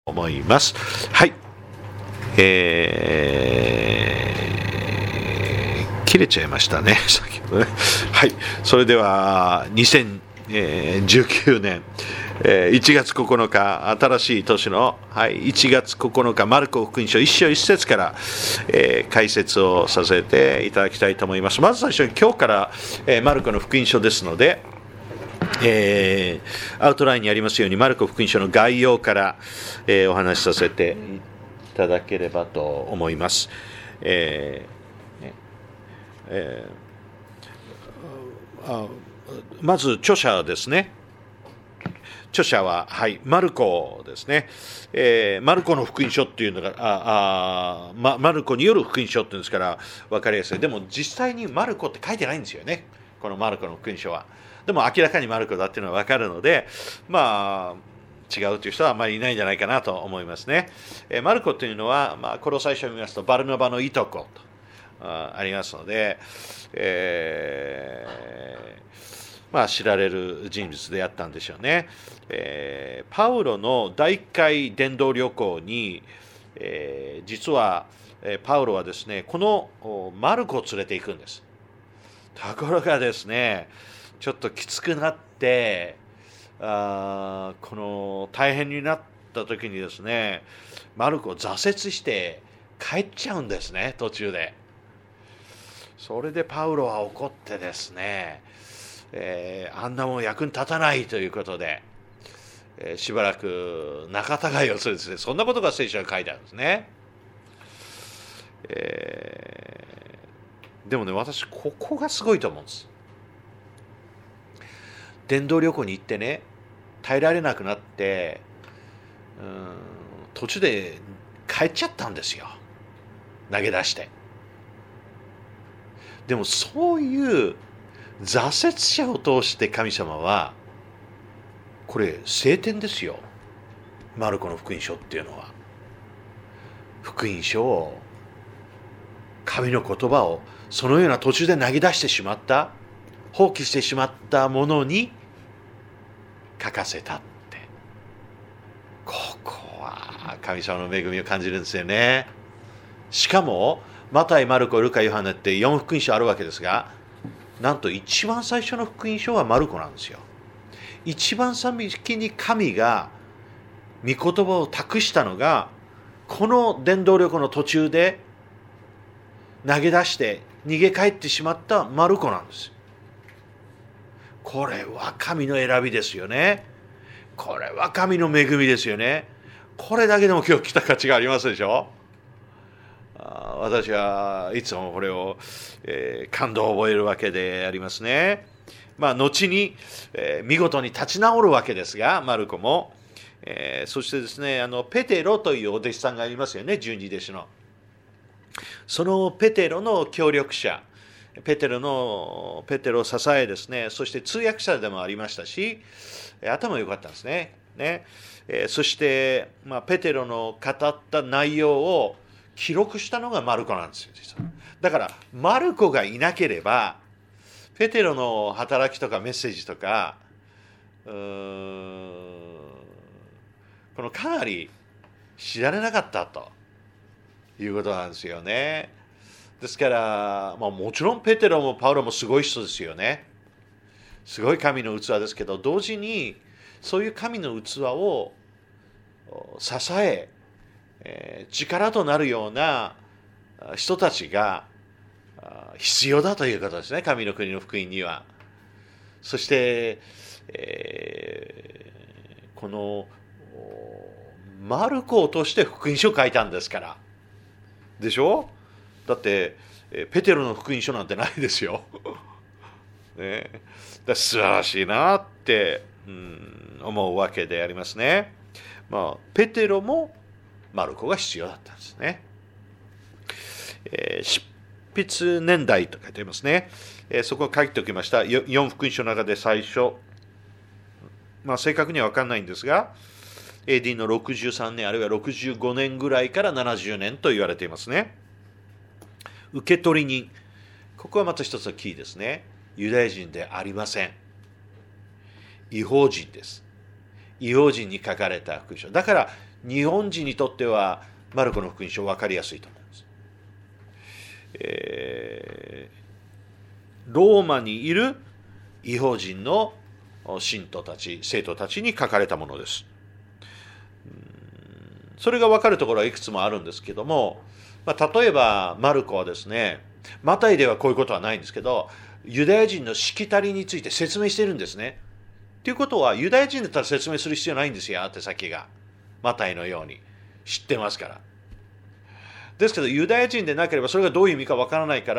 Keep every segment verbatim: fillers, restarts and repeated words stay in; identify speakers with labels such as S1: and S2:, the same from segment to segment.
S1: 思います。はい。えー、切れちゃいましたね。先ほどね。はい。それでは、にせんじゅうきゅうねん、えー、いちがつここのか、新しい年の、はい、いちがつここのか、マルコ福音書いっ章いっ節から、えー、解説をさせていただきたいと思います。まず最初に今日から、えー、マルコの福音書ですので、えー、アウトラインにありますようにマルコ福音書の概要から、えー、お話しさせていただければと思います。えーえー、あまず著者ですね。著者は、はい、マルコですね。えー、マルコの福音書っていうのがああ、ま、マルコによる福音書っていうんですから分かりやすい。でも実際にマルコって書いてないんですよね、このマルコの福音書は。でも明らかにマルコだっていうのは分かるので、まあ違うという人はあまりいないんじゃないかなと思いますね。えー、マルコというのは、まあ、この最初を見ますとバルナバのいとこと あ, ありますので、えーまあ、知られる人物であったんでしょうね。えー、パウロの第一回伝道旅行に、えー、実は、えー、パウロはですね、このマルコを連れて行くんです。ところがですね、ちょっときつくなってあこの大変になった時にですね、マルコを挫折して帰っちゃうんですね、途中で。それでパウロは怒ってですね、えー、あんなもん役に立たないということで、えー、しばらく仲違いをするんですね。そんなことが聖書に書いてあるんですね。えー、でもね、私ここがすごいと思うんです。伝道旅行に行ってね、耐えられなくなって、うーん途中で帰っちゃったんですよ、投げ出して。でもそういう挫折者を通して神様は、これ聖典ですよ、マルコの福音書っていうのは。福音書を、神の言葉をそのような途中で投げ出してしまった、放棄してしまったものに書かせたって、ここは神様の恵みを感じるんですよね。しかもマタイ、マルコ、ルカ、ヨハネってよん福音書あるわけですが、なんと一番最初の福音書はマルコなんですよ。一番先に神が御言葉を託したのが、この伝道旅行の途中で投げ出して逃げ帰ってしまったマルコなんです。これは神の選びですよね。これは神の恵みですよね。これだけでも今日来た価値がありますでしょ。私はいつもこれを、えー、感動を覚えるわけでありますね。まあ後に、えー、見事に立ち直るわけですが、マルコも、えー、そしてですね、あのペテロというお弟子さんがいますよね、十二弟子の。そのペテロの協力者、ペテロのペテロを支えですね、そして通訳者でもありましたし、頭良かったんですね。ね、えー、そして、まあ、ペテロの語った内容を記録したのがマルコなんですよ、実は。だからマルコがいなければ、ペテロの働きとかメッセージとか、うーんこのかなり知られなかったということなんですよね。ですから、まあ、もちろんペテロもパウロもすごい人ですよね。すごい神の器ですけど、同時にそういう神の器を支え、えー、力となるような人たちが必要だということですね、神の国の福音には。そして、えー、このマルコを通して福音書を書いたんですから。でしょ。だってペテロの福音書なんてないですよ。ね、だ素晴らしいなって、うん、思うわけでありますね。まあ、ペテロもマルコが必要だったんですね。えー、執筆年代と書いてありますね。えー、そこを書いておきました。よん福音書の中で最初、まあ、正確には分かんないんですが、エーディー のろくじゅうさんねんあるいはろくじゅうごねんぐらいからななじゅうねんと言われていますね。受取人、ここはまた一つのキーですね。ユダヤ人でありません。異邦人です。異邦人に書かれた福音書だから、 日本人にとってはマルコの福音書分かりやすいと思います。えー、ローマにいる異邦人の信徒たち、生徒たちに書かれたものです。それが分かるところはいくつもあるんですけども、まあ、例えばマルコはですね、マタイではこういうことはないんですけど、ユダヤ人のしきたりについて説明しているんですね。ということは、ユダヤ人だったら説明する必要ないんですよ、宛先が。マタイのように。知ってますから。ですけど、ユダヤ人でなければそれがどういう意味かわからないから、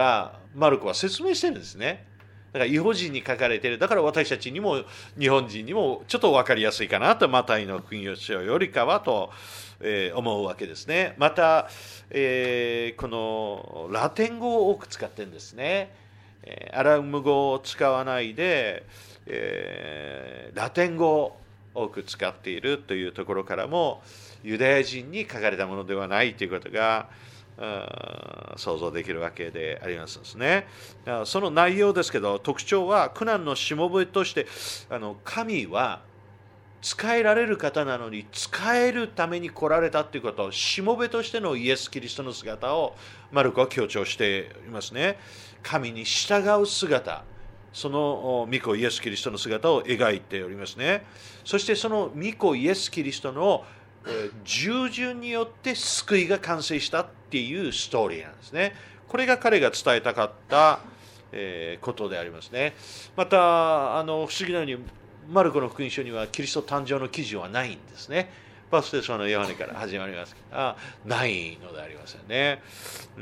S1: マルコは説明してるんですね。だから、異邦人に書かれている。だから私たちにも、日本人にもちょっとわかりやすいかなと、マタイの福音書よりかはと、えー、思うわけですね。また、えー、このラテン語を多く使ってるんですね。アラム語を使わないで、えー、ラテン語を多く使っているというところからも、ユダヤ人に書かれたものではないということが想像できるわけでありますですね。その内容ですけど、特徴は苦難のしもべとして、あの神は仕えられる方なのに仕えるために来られたということ、しもべとしてのイエス・キリストの姿をマルコは強調していますね。神に従う姿、その御子イエス・キリストの姿を描いておりますね。そしてその御子イエス・キリストの従順によって救いが完成したっていうストーリーなんですね。これが彼が伝えたかったことでありますね。またあの不思議なようにマルコの福音書にはキリスト誕生の記事はないんですね。バプテスマのヨハネから始まりますが、ないのでありますよね。うん、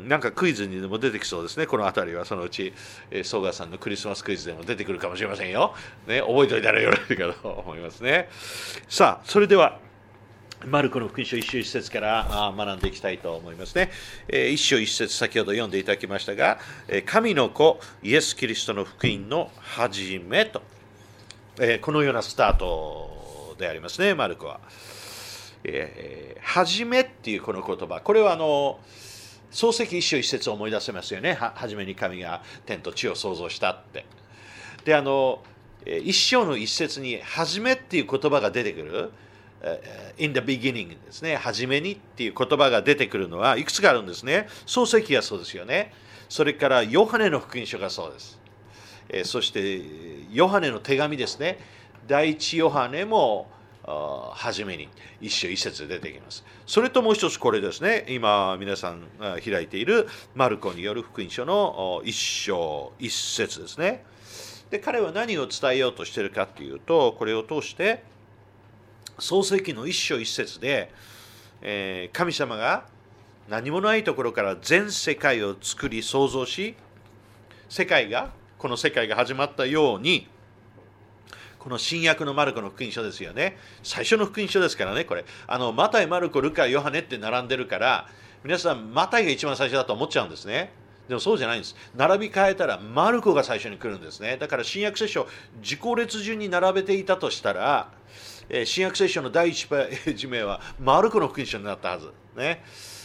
S1: なんかクイズにでも出てきそうですね。この辺りはそのうち、えー、曽我さんのクリスマスクイズでも出てくるかもしれませんよ。ね、覚えておいたらよろしいかと思いますね。さあ、それではマルコの福音書一章一節から学んでいきたいと思いますね。一章一節、先ほど読んでいただきましたが、神の子イエス・キリストの福音の始めと、このようなスタートでありますね、マルコは。えー、初めっていうこの言葉、これはあの創世記一章一節を思い出せますよね。は初めに神が天と地を創造したって。で、あの一章の一節に初めっていう言葉が出てくる。in the beginning ですね。初めにっていう言葉が出てくるのはいくつかあるんですね。創世記がそうですよね。それからヨハネの福音書がそうです。えー、そしてヨハネの手紙ですね。第一ヨハネも初めに一章一節で出てきます。それともう一つこれですね。今皆さんが開いているマルコによる福音書の一章一節ですね。で、彼は何を伝えようとしているかというと、これを通して創世記の一章一節で、えー、神様が何もないところから全世界を作り創造し、世界がこの世界が始まったように、この新約のマルコの福音書ですよね。最初の福音書ですからね、これ。あのマタイ、マルコ、ルカ、ヨハネって並んでるから、皆さんマタイが一番最初だと思っちゃうんですね。でもそうじゃないんです。並び替えたらマルコが最初に来るんですね。だから新約聖書、自己列順に並べていたとしたら、新約聖書の第一ページ名はマルコの福音書になったはず。ね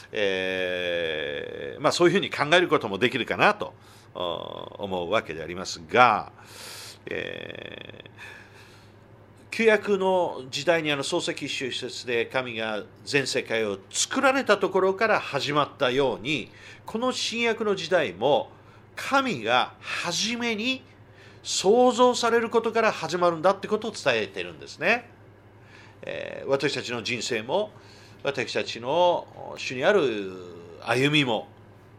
S1: えーまあ、そういうふうに考えることもできるかなと思うわけでありますが、えー、旧約の時代にあの創世記一章一節で神が全世界を作られたところから始まったように、この新約の時代も神が初めに創造されることから始まるんだってことを伝えているんですね。えー、私たちの人生も私たちの主にある歩みも、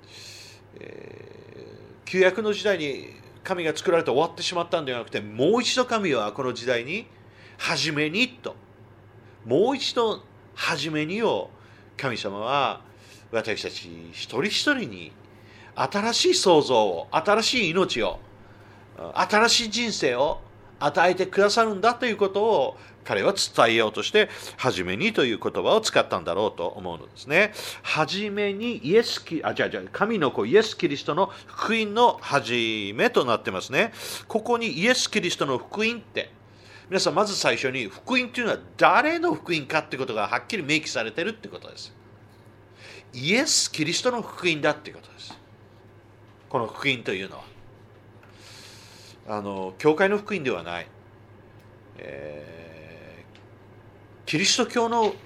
S1: えー、旧約の時代に神が作られて終わってしまったんではなくて、もう一度神はこの時代に初めにと、もう一度初めにを神様は私たち一人一人に新しい創造を、新しい命を、新しい人生を与えてくださるんだということを彼は伝えようとして、初めにという言葉を使ったんだろうと思うのですね。初めにイエスキ、あ、じゃあじゃあ神の子イエス・キリストの福音の初めとなってますね。ここにイエス・キリストの福音って、皆さんまず最初に福音というのは誰の福音かということがはっきり明記されているということです。イエス・キリストの福音だということです。この福音というのはあの教会の福音ではない、えー、キリスト教の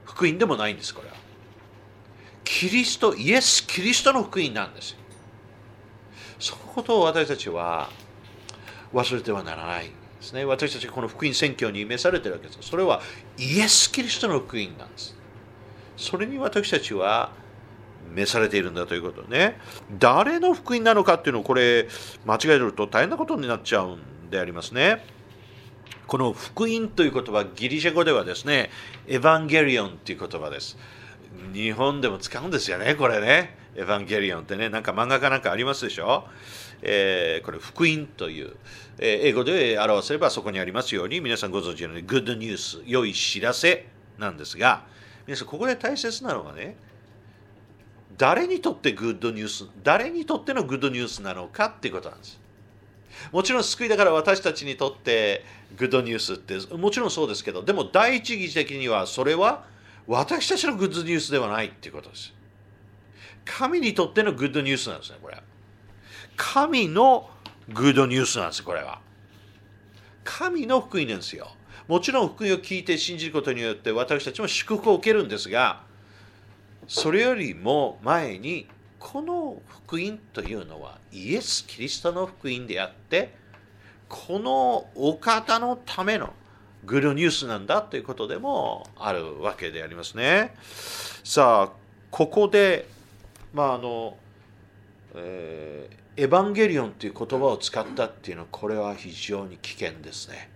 S1: 福音でもないんです。これはキリスト、イエス・キリストの福音なんです。そのことを私たちは忘れてはならないんですね。私たちこの福音宣教に召されているわけです。それはイエス・キリストの福音なんです。それに私たちは召されているんだということね。誰の福音なのかっていうのをこれ間違えると大変なことになっちゃうんでありますね。この福音という言葉、ギリシャ語ではですね、エヴァンゲリオンという言葉です。日本でも使うんですよね、これね。エヴァンゲリオンってね、なんか漫画かなんかありますでしょ。えー、これ福音という、えー、英語で表せればそこにありますように、皆さんご存知のように、グッドニュース、良い知らせなんですが、皆さんここで大切なのはね、誰にとってグッドニュース、誰にとってのグッドニュースなのかっていうことなんです。もちろん救いだから私たちにとってグッドニュースってもちろんそうですけど、でも第一義的にはそれは私たちのグッドニュースではないっていうことです。神にとってのグッドニュースなんですね、これは。神のグッドニュースなんです、これは。神の福音なんですよ。もちろん福音を聞いて信じることによって私たちも祝福を受けるんですが、それよりも前にこの福音というのはイエス・キリストの福音であって、このお方のためのグッドニュースなんだということでもあるわけでありますね。さあ、ここで、まああの、えー、エヴァンゲリオンという言葉を使ったっていうのは、これは非常に危険ですね。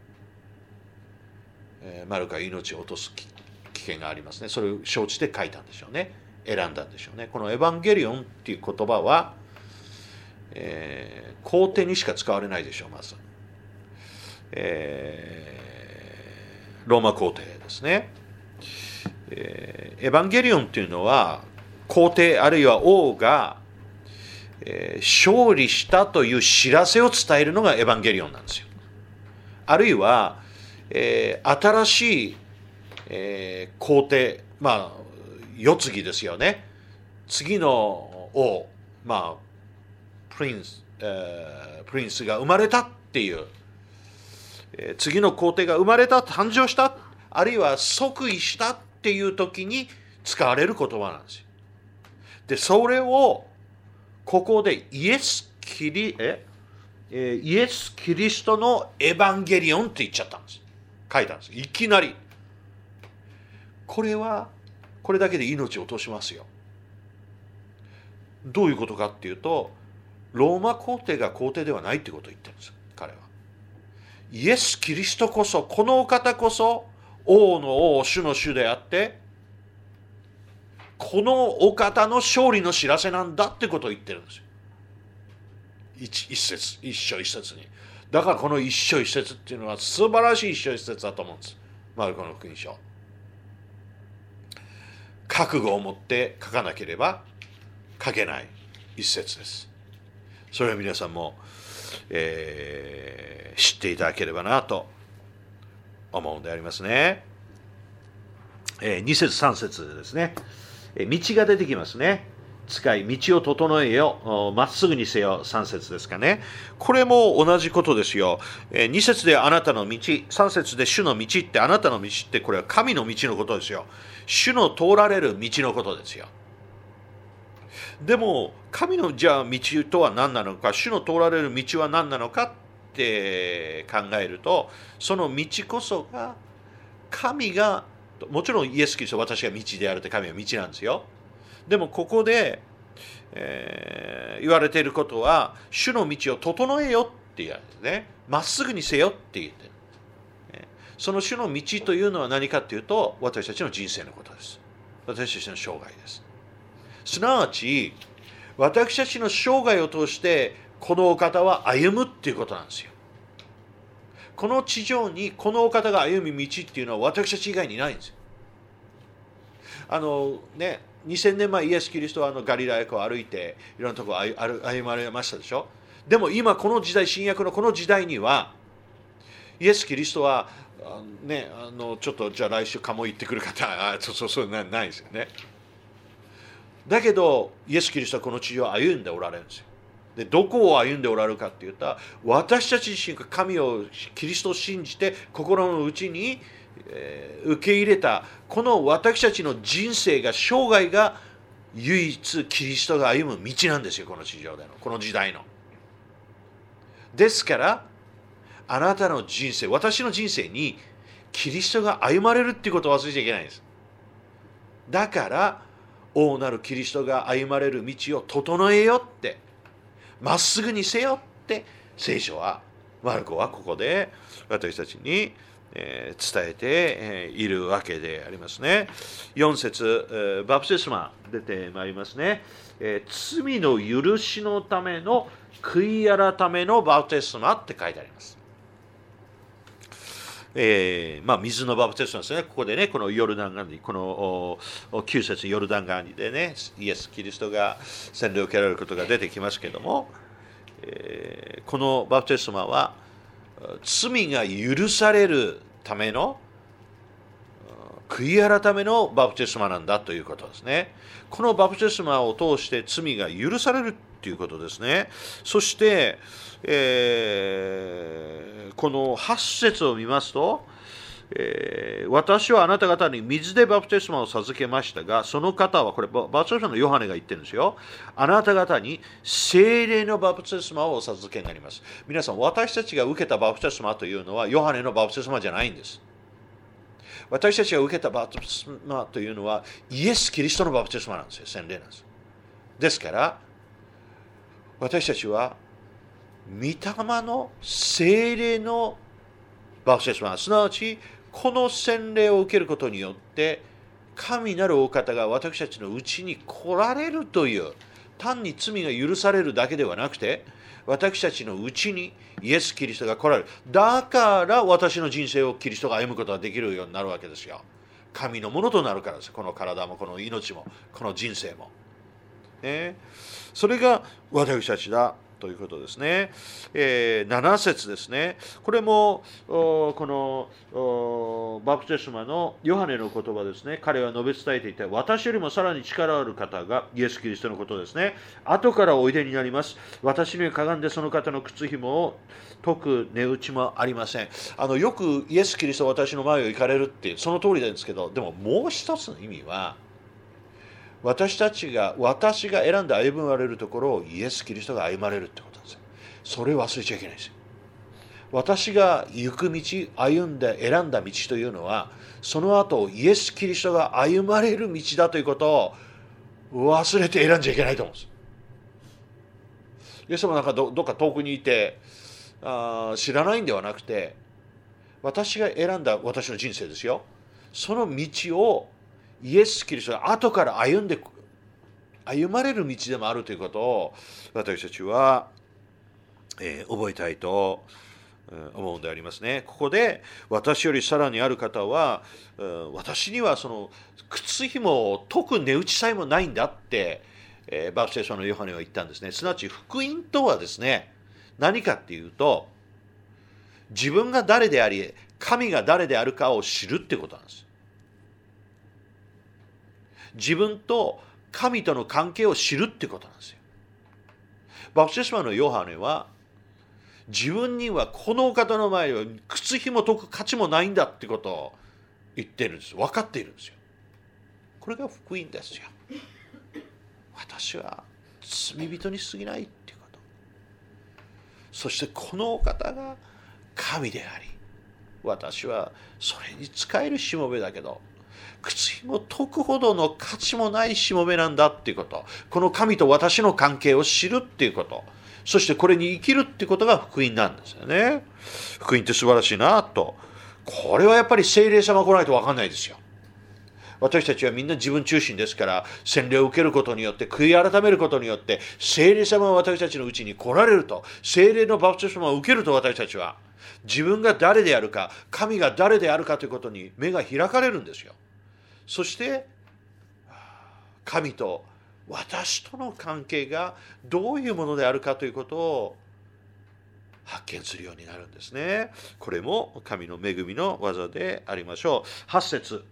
S1: えー、マルコは命を落とす危険がありますね。それを承知で書いたんでしょうね。選んだんでしょうね。このエヴァンゲリオンっていう言葉は、えー、皇帝にしか使われないでしょう、まず。えー、ローマ皇帝ですね。えー、エヴァンゲリオンっていうのは、皇帝あるいは王が、えー、勝利したという知らせを伝えるのがエヴァンゲリオンなんですよ。あるいは、えー、新しい、えー、皇帝、まあ、世継ぎですよね。次の王、まあ、プリンス、えー、プリンスが生まれたっていう、えー、次の皇帝が生まれた、誕生した、あるいは即位したっていう時に使われる言葉なんですよ。で、それをここでイエス・キリ、ええー、イエス・キリストのエヴァンゲリオンって言っちゃったんです。書いたんです。いきなり。これはこれだけで命を落としますよ。どういうことかっていうと、ローマ皇帝が皇帝ではないってことを言ってるんです、彼は。イエス・キリストこそ、このお方こそ王の王、主の主であって、このお方の勝利の知らせなんだってことを言ってるんですよ。一, 一節、一章一節に。だからこの一章一節っていうのは素晴らしい一章一節だと思うんです。マルコの福音書。覚悟を持って書かなければ書けない一節です。それを皆さんも、えー、知っていただければなと思うんでありますね。えー、に節さん節ですね。えー、道が出てきますね。使い道を整えよ、まっすぐにせよ、さん節ですかね。これも同じことですよ。えー、に節であなたの道、さん節で主の道って、あなたの道ってこれは神の道のことですよ。主の通られる道のことですよ。でも神のじゃあ道とは何なのか、主の通られる道は何なのかって考えると、その道こそが神が、もちろんイエス・キリスト私が道であるって、神は道なんですよ。でもここで、えー、言われていることは、主の道を整えよって言われてね、まっすぐにせよって言ってる。その主の道というのは何かっていうと、私たちの人生のことです。私たちの生涯です。すなわち、私たちの生涯を通して、このお方は歩むっていうことなんですよ。この地上にこのお方が歩み道っていうのは私たち以外にないんですよ。あのね、にせんねんまえイエス・キリストはあのガリラヤ湖を歩いていろんなところを歩まれましたでしょ。でも今この時代、新約のこの時代にはイエス・キリストはね、あのちょっとじゃあ来週カモ行ってくる方、あそうそうそうなないですよね。だけどイエス・キリストはこの地上を歩んでおられるんですよ。でどこを歩んでおられるかって言ったら、私たち自身が神を、キリストを信じて心の内にえー、受け入れたこの私たちの人生が生涯が唯一キリストが歩む道なんですよ、この地上でのこの時代の。ですからあなたの人生、私の人生にキリストが歩まれるっていうことを忘れちゃいけないんです。だから王なるキリストが歩まれる道を整えよって、まっすぐにせよって聖書は、マルコはここで私たちに伝えているわけでありますね。よん節、バプテスマ出てまいりますね。罪の許しのための悔い改めのバプテスマって書いてあります。えーまあ、水のバプテスマですね。ここでね、このヨルダン川に、このきゅう節ヨルダン川にでね、イエス・キリストが洗礼を受けられることが出てきますけれども、えー、このバプテスマは罪が許されるための悔い改めのバプテスマなんだということですね。このバプテスマを通して罪が許されるということですね。そして、えー、このはち節を見ますと、えー、私はあなた方に水でバプテスマを授けましたが、その方は、これバプテスマのヨハネが言ってるんですよ。あなた方に聖霊のバプテスマをお授けになります。皆さん、私たちが受けたバプテスマというのはヨハネのバプテスマじゃないんです。私たちが受けたバプテスマというのはイエス・キリストのバプテスマなんですよ。洗礼なんです。ですから私たちは御霊の聖霊のバプテスマ、すなわちこの洗礼を受けることによって神なるお方が私たちのうちに来られるという、単に罪が許されるだけではなくて、私たちのうちにイエス・キリストが来られる。だから私の人生をキリストが歩むことができるようになるわけですよ。神のものとなるからです。この体もこの命もこの人生も、ね、それが私たちだということですね。えー、なな節ですね。これもこのバプテスマのヨハネの言葉ですね。彼は述べ伝えていて、私よりもさらに力ある方がイエス・キリストのことですね。後からおいでになります。私にはかがんでその方の靴紐を解く値打ちもありません。あのよくイエス・キリストは私の前を行かれるってその通りなんですけど、でももう一つの意味は、私たちが、私が選んで歩まれるところをイエス・キリストが歩まれるってことなんですよ。それを忘れちゃいけないんですよ。私が行く道、歩んで選んだ道というのは、その後イエス・キリストが歩まれる道だということを忘れて選んじゃいけないと思うんです。イエス様なんか ど, どっか遠くにいてあ知らないんではなくて、私が選んだ私の人生ですよ。その道をイエス・キリストが後から歩んで歩まれる道でもあるということを私たちは、えー、覚えたいと思うんでありますね。ここで私よりさらにある方は、私にはその靴紐を解く値打ちさえもないんだって、えー、バプテスマのヨハネは言ったんですね。すなわち福音とはですね、何かっていうと、自分が誰であり神が誰であるかを知るってことなんです。自分と神との関係を知るってことなんですよ。バプテスマのヨハネは、自分にはこのお方の前では靴紐解く価値もないんだってことを言ってるんです。分かっているんですよ。これが福音ですよ。私は罪人に過ぎないっていうこと。そしてこのお方が神であり、私はそれに仕えるしもべだけど、靴紐解くほどの価値もないしもべなんだっていうこと。この神と私の関係を知るっていうこと。そしてこれに生きるっていうことが福音なんですよね。福音って素晴らしいなと。これはやっぱり聖霊様来ないと分かんないですよ。私たちはみんな自分中心ですから、洗礼を受けることによって、悔い改めることによって、聖霊様は私たちのうちに来られると、聖霊のバプテスマを受けると、私たちは自分が誰であるか、神が誰であるかということに目が開かれるんですよ。そして神と私との関係がどういうものであるかということを発見するようになるんですね。これも神の恵みの技でありましょう。はち節、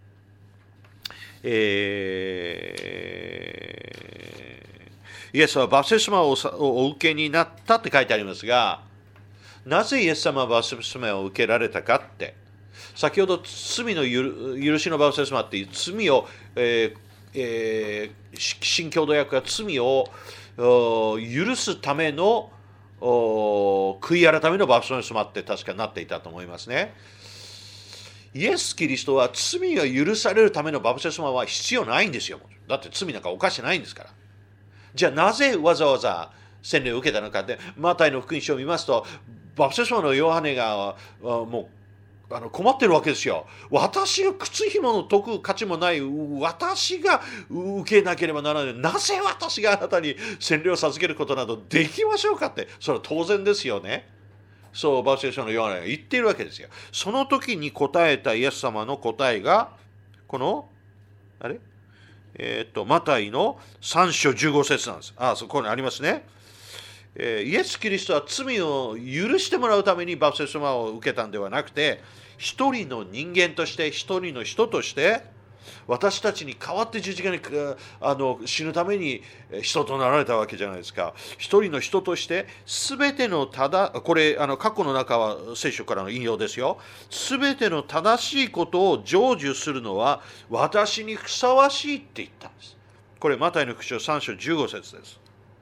S1: えー、イエスはバプテスマをお受けになったって書いてありますが、なぜイエス様はバプテスマを受けられたかって、 先ほど罪の許しのバプテスマっていう罪を、えーえー、新共同訳が罪を許すための悔い改めのバプテスマって確かなっていたと思いますね。イエス・キリストは罪が許されるためのバプテスマは必要ないんですよ。だって罪なんか犯してないんですから。じゃあなぜわざわざ洗礼を受けたのかって、マタイの福音書を見ますと、バプテスマのヨハネがもうあの困ってるわけですよ。私が靴紐の解く価値もない私が受けなければならない。なぜ私があなたに洗礼を授けることなどできましょうかって、それは当然ですよね。そうバプテスマのヨハネが言っているわけですよ。その時に答えたイエス様の答えがこのあれえっとマタイのさん章じゅうご節なんです。ああそこにありますね。えー、イエス・キリストは罪を許してもらうためにバプテスマを受けたんではなくて、一人の人間として一人の人として私たちに代わって十字架にあの死ぬために人となられたわけじゃないですか。一人の人として全てのただこれあの過去の中は聖書からの引用ですよ。全ての正しいことを成就するのは私にふさわしいって言ったんです。これマタイの福音書さん章じゅうご節です。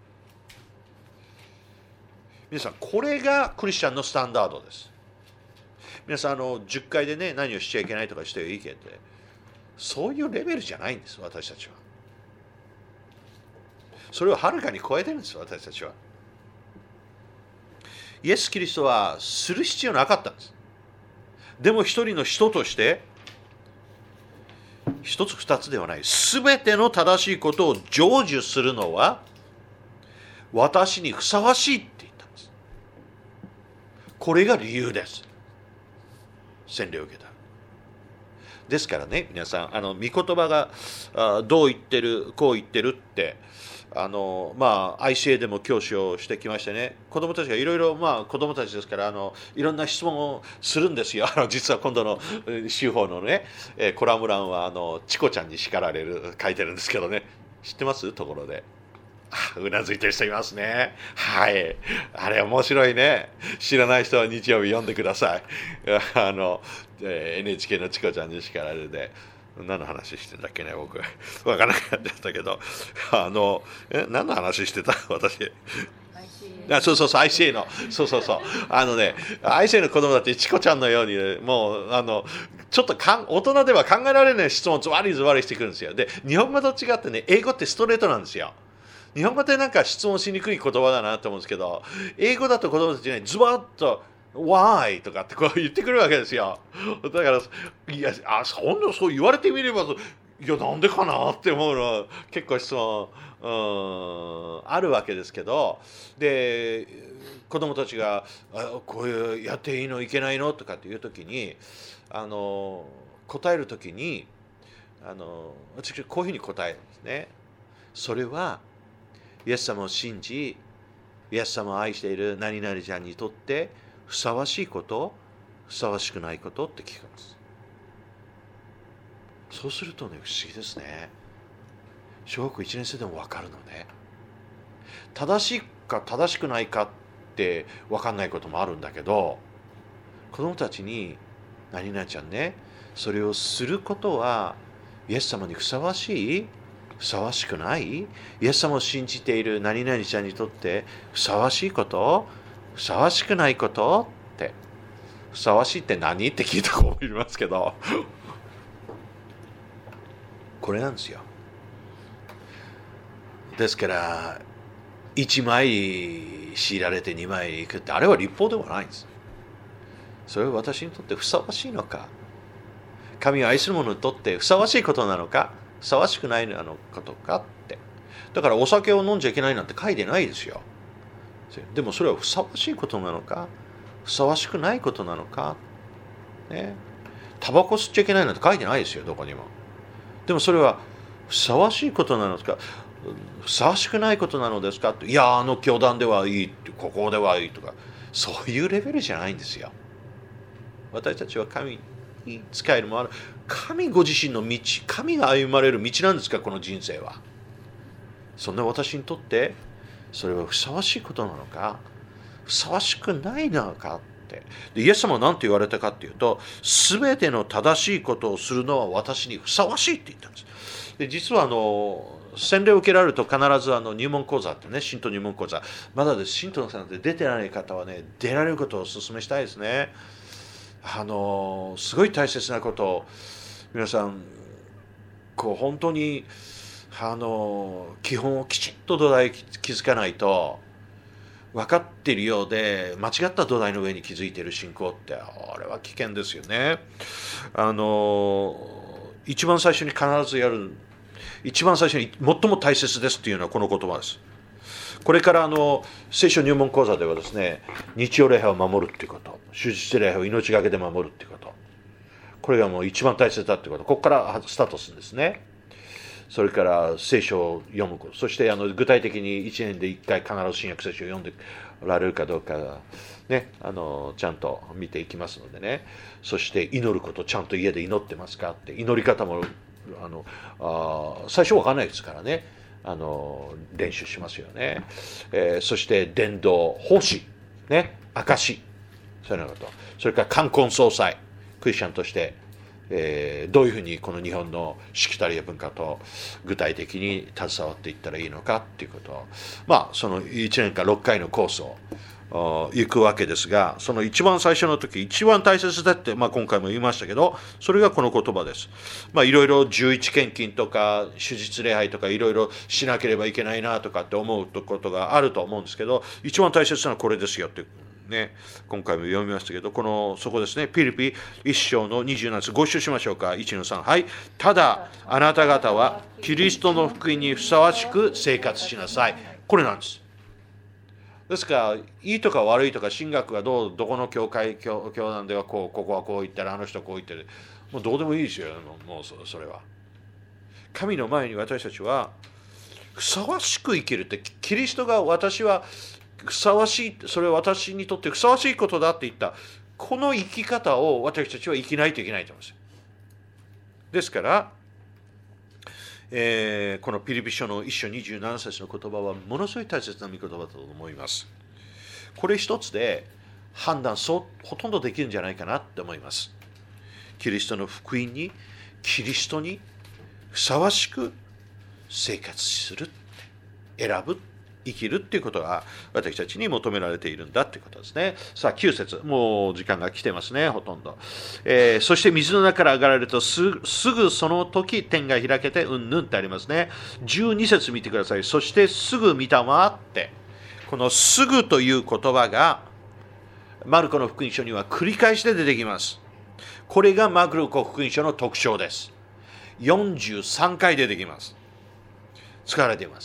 S1: 皆さんこれがクリスチャンのスタンダードです。皆さんあのじゅっかいでね何をしちゃいけないとかしてはいいけど、そういうレベルじゃないんです。私たちはそれをはるかに超えてるんです。私たちはイエス・キリストはする必要なかったんです。でも一人の人として一つ二つではない、すべての正しいことを成就するのは私にふさわしいって言ったんです。これが理由です。洗礼を受けた。ですからね、皆さん、あの御言葉があどう言ってる、こう言ってるって、あのまあ、アイシーエー でも教師をしてきましてね、子供たちがいろいろ、まあ、子供たちですからあの、いろんな質問をするんですよ。あの実は今度の司法のね、コラム欄はあのチコちゃんに叱られる、書いてるんですけどね、知ってますところで。うなずいてる人いますね。はい。あれ面白いね。知らない人は日曜日読んでください。あの、えー、エヌエイチケー のチコちゃんに叱られるで。何の話してんだっけね、僕。わからなかったけど。あの、え、何の話してた私。あそうそうそう、アイシーエー の。そうそうそう。あのね、アイシーエー の子供だってチコちゃんのように、ね、もう、あの、ちょっとかん大人では考えられない質問をズワリズワリしてくるんですよ。で、日本語と違ってね、英語ってストレートなんですよ。日本語ってなんか質問しにくい言葉だなと思うんですけど、英語だと子供たちね、ズバッと Why とかってこう言ってくるわけですよ。だから、いや、あ、そんなそう言われてみれば、いや、なんでかなって思うのは結構質問、うん、あるわけですけど、で、子供たちが、あこういうやっていいのいけないのとかっていうときに、あの、答えるときに、あの、私こういうふうに答えるんですね。それは、イエス様を信じ、イエス様を愛している何々ちゃんにとってふさわしいこと、ふさわしくないことって聞くんです。そうするとね、不思議ですね。小学校いちねん生でも分かるのね。正しいか正しくないかって分かんないこともあるんだけど、子供たちに何々ちゃんね、それをすることはイエス様にふさわしいふさわしくないイエス様を信じている何々ちゃんにとってふさわしいことふさわしくないことって、ふさわしいって何って聞いた子もいますけどこれなんですよ。ですからいちまい強いられてにまいいくって、あれは立法ではないんです。それは私にとってふさわしいのか、神を愛する者にとってふさわしいことなのか、ふさわしくないのことかって。だからお酒を飲んじゃいけないなんて書いてないですよ。でもそれはふさわしいことなのか、ふさわしくないことなのか、ね、タバコ吸っちゃいけないなんて書いてないですよ、どこにも。でもそれはふさわしいことなのですか、ふさわしくないことなのですかって、いやあの教団ではいい、ここではいいとか、そういうレベルじゃないんですよ。私たちは神に仕えるもある、神ご自身の道、神が歩まれる道なんですか、この人生は。そんな私にとってそれはふさわしいことなのか、ふさわしくないのかって。で、イエス様は何て言われたかっていうと、すべての正しいことをするのは私にふさわしいって言ったんです。で、実はあの洗礼を受けられると必ずあの入門講座ってね、信徒入門講座、まだです信徒のさんで出てない方はね、出られることをお勧めしたいですね。あのすごい大切なことを皆さんこう本当にあの基本をきちっと土台築かないと、分かっているようで間違った土台の上に築いている信仰ってあれは危険ですよね。あの一番最初に必ずやる、一番最初に最も大切ですっていうのはこの言葉です。これからあの聖書入門講座ではですね、日曜礼拝を守るっていうこと、終日礼拝を命がけで守るっていうこと、これがもう一番大切だっていうこと、ここからスタートするんですね。それから聖書を読むこと、そしてあの具体的にいちねんでいっかい必ず新約聖書を読んでおられるかどうか、ね、あのちゃんと見ていきますのでね。そして祈ること、ちゃんと家で祈ってますかって、祈り方もあのあ最初わかんないですからね、あの練習しますよね。えー、そして伝道、奉仕、ね、証、そういうようなこと、それから冠婚葬祭、クリスチャンとしてえー、どういうふうにこの日本のしきたりや文化と具体的に携わっていったらいいのかっていうことを、まあそのいちねんかんろっかいのコースを行くわけですが、その一番最初の時一番大切だって、まあ、今回も言いましたけど、それがこの言葉です。まあいろいろ十一献金とか手術礼拝とかいろいろしなければいけないなとかって思うことがあると思うんですけど、一番大切なのはこれですよってね、今回も読みましたけど、このそこですね、ピリピ一章のにじゅうなな節、ご一緒しましょうか。いちのさん、はい。ただあなた方はキリストの福音にふさわしく生活しなさい。これなんです。ですからいいとか悪いとか、神学がどうどこの教会 教, 教団ではこう、ここはこう言ったらあの人はこう言ってる、もうどうでもいいですよ。もう そ, それは神の前に私たちはふさわしく生きるって、キリストが私はふさわしい、それは私にとってふさわしいことだって言ったこの生き方を私たちは生きないといけないと思います。ですから、えー、このピリピ書の一章にじゅうなな節の言葉はものすごい大切な御言葉だと思います。これ一つで判断そうほとんどできるんじゃないかなって思います。キリストの福音に、キリストにふさわしく生活する、選ぶ、生きるっていうことが私たちに求められているんだっていうことですね。さあきゅう節、もう時間が来てますね、ほとんど。えー、そして水の中から上がられるとすすぐその時天が開けてうんぬんってありますね。じゅうに節見てください。そしてすぐ御霊って、このすぐという言葉がマルコの福音書には繰り返して出てきます。これがマルコ福音書の特徴です。よんじゅうさんかい出てきます。使われています。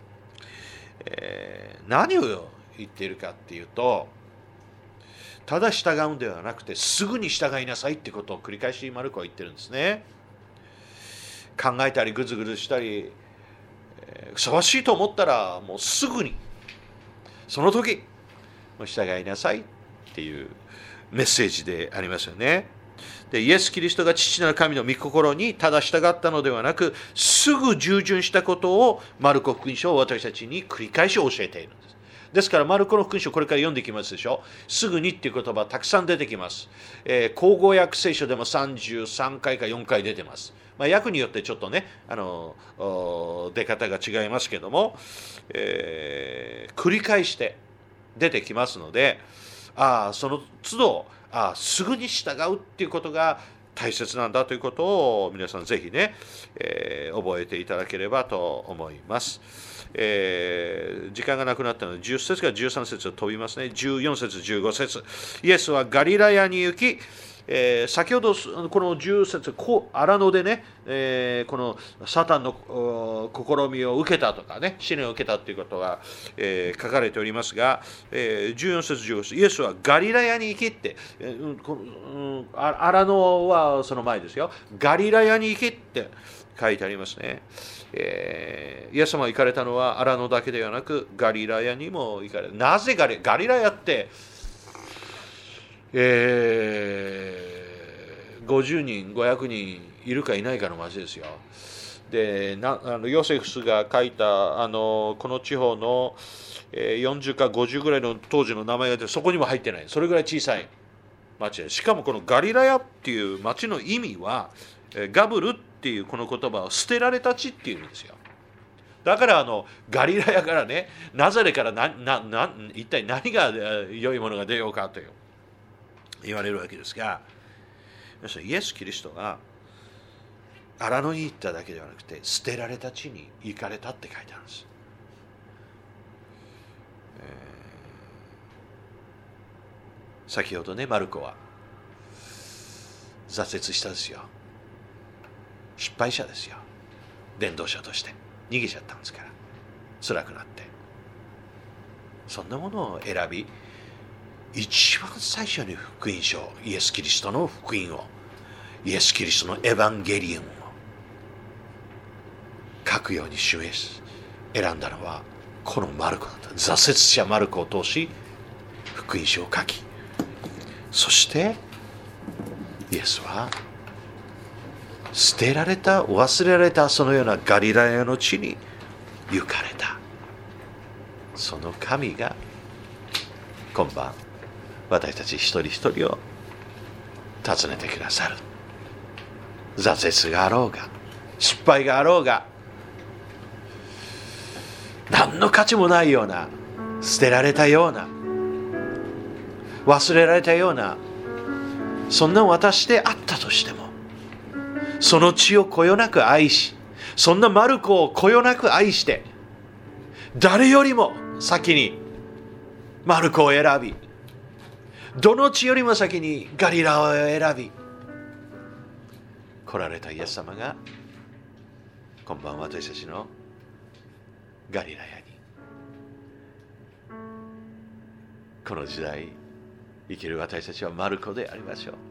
S1: えー、何を言っているかっていうと、ただ従うんではなくてすぐに従いなさいってことを繰り返しマルコは言ってるんですね。考えたりぐずぐずしたり、えー、ふさわしいと思ったらもうすぐにその時もう従いなさいっていうメッセージでありますよね。でイエス・キリストが父なる神の御心にただ従ったのではなく、すぐ従順したことをマルコ福音書を私たちに繰り返し教えているんです。ですからマルコの福音書これから読んでいきますでしょ。すぐにっていう言葉たくさん出てきます。えー、口語訳聖書でもさんじゅうさんかいかよんかい出てます。まあ、訳によってちょっとね、あの出方が違いますけども、えー、繰り返して出てきますので、ああその都度あすぐに従うっていうことが大切なんだということを皆さんぜひね、えー、覚えていただければと思います。えー、時間がなくなったのでじゅっ節からじゅうさん節を飛びますね。じゅうよん節じゅうご節、イエスはガリラヤに行き、えー、先ほどこのじゅう節、荒野でね、えー、このサタンの試みを受けたとかね、試練を受けたということが、えー、書かれておりますが、えー、じゅうよん節じゅうご節、イエスはガリラヤに行きって、えーこのうん、荒野はその前ですよ。ガリラヤに行きって書いてありますね。えー、イエス様が行かれたのは荒野だけではなくガリラヤにも行かれた。なぜガリ、ガリラヤってえー、ごじゅうにんごひゃくにんいるかいないかの町ですよ。でなあのヨセフスが書いたあのこの地方の、 よんじゅうかごじゅうぐらいの当時の名前が出て、そこにも入ってない。それぐらい小さい町で、しかもこのガリラヤっていう町の意味は、ガブルっていうこの言葉は捨てられた地っていう意味ですよ。だからあのガリラヤからね、ナザレからななな一体何が良いものが出ようかという言われるわけですが、イエス・キリストが荒野に行っただけではなくて、捨てられた地に行かれたって書いてあるんです。えー、先ほどね、マルコは挫折したんですよ。失敗者ですよ。伝道者として逃げちゃったんですから、辛くなって。そんなものを選び、一番最初に福音書、イエス・キリストの福音を、イエス・キリストのエヴァンゲリオンを書くように示し選んだのはこのマルコだった。挫折者マルコを通し福音書を書き、そしてイエスは捨てられた、忘れられたそのようなガリラヤの地に行かれた。その神が今晩私たち一人一人を訪ねてくださる。挫折があろうが失敗があろうが、何の価値もないような、捨てられたような、忘れられたような、そんな私であったとしても、その地をこよなく愛し、そんなマルコをこよなく愛して、誰よりも先にマルコを選び、どの地よりも先にガリラを選び来られたイエス様が、今晩私たちのガリラヤに、この時代生きる私たちはマルコでありましょう。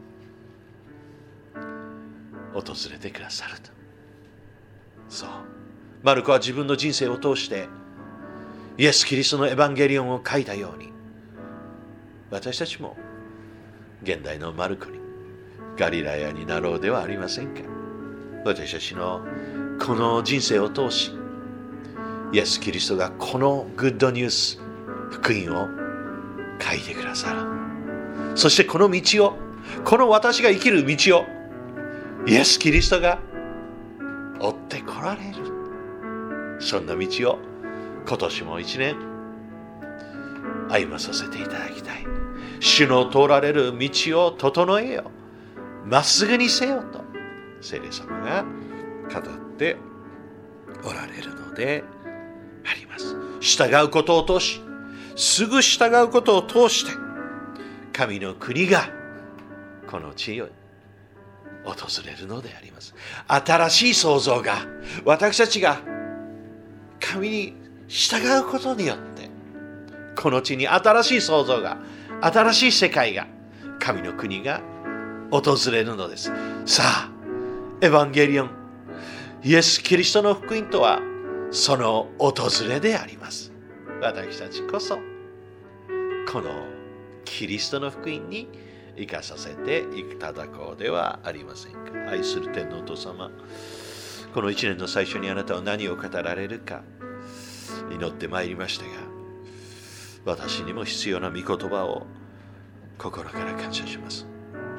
S1: 訪れてくださると。そう、マルコは自分の人生を通してイエス・キリストのエヴァンゲリオンを書いたように、私たちも現代のマルコにガリラヤになろうではありませんか。私たちのこの人生を通し、イエス・キリストがこのグッドニュース、福音を書いてくださる。そしてこの道を、この私が生きる道をイエス・キリストが追ってこられる。そんな道を今年も一年歩まさせていただきたい。主の通られる道を整えよ、まっすぐにせよと聖霊様が語っておられるのであります。従うことを通し、すぐ従うことを通して神の国がこの地を訪れるのであります。新しい創造が、私たちが神に従うことによってこの地に新しい創造が、新しい世界が、神の国が訪れるのです。さあ、エヴァンゲリオン、イエス・キリストの福音とはその訪れであります。私たちこそこのキリストの福音に生かさせていただこうではありませんか。愛する天のお父様、この一年の最初にあなたは何を語られるか祈ってまいりましたが、私にも必要な御言葉を心から感謝します。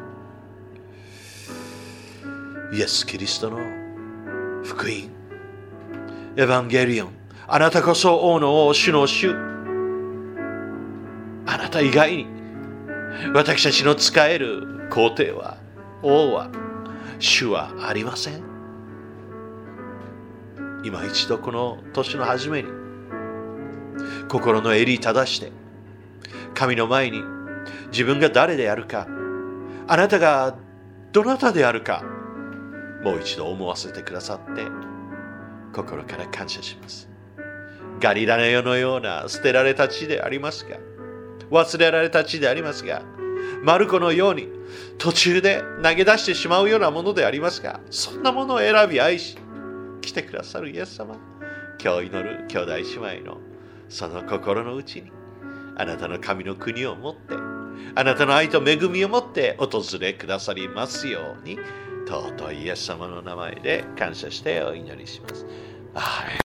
S1: イエス・キリストの福音、エヴァンゲリオン、あなたこそ王の王、主の主、あなた以外に私たちの使える皇帝は、王は、主はありません。今一度この年の初めに心の襟正して神の前に自分が誰であるか、あなたがどなたであるか、もう一度思わせてくださって心から感謝します。ガリラヤのような捨てられた地でありますが、忘れられた地でありますが、マルコのように途中で投げ出してしまうようなものでありますが、そんなものを選び愛し来てくださるイエス様、今日祈る兄弟姉妹のその心の内にあなたの神の国を持って、あなたの愛と恵みを持って訪れくださりますように、尊いイエス様の名前で感謝してお祈りします。アーメン。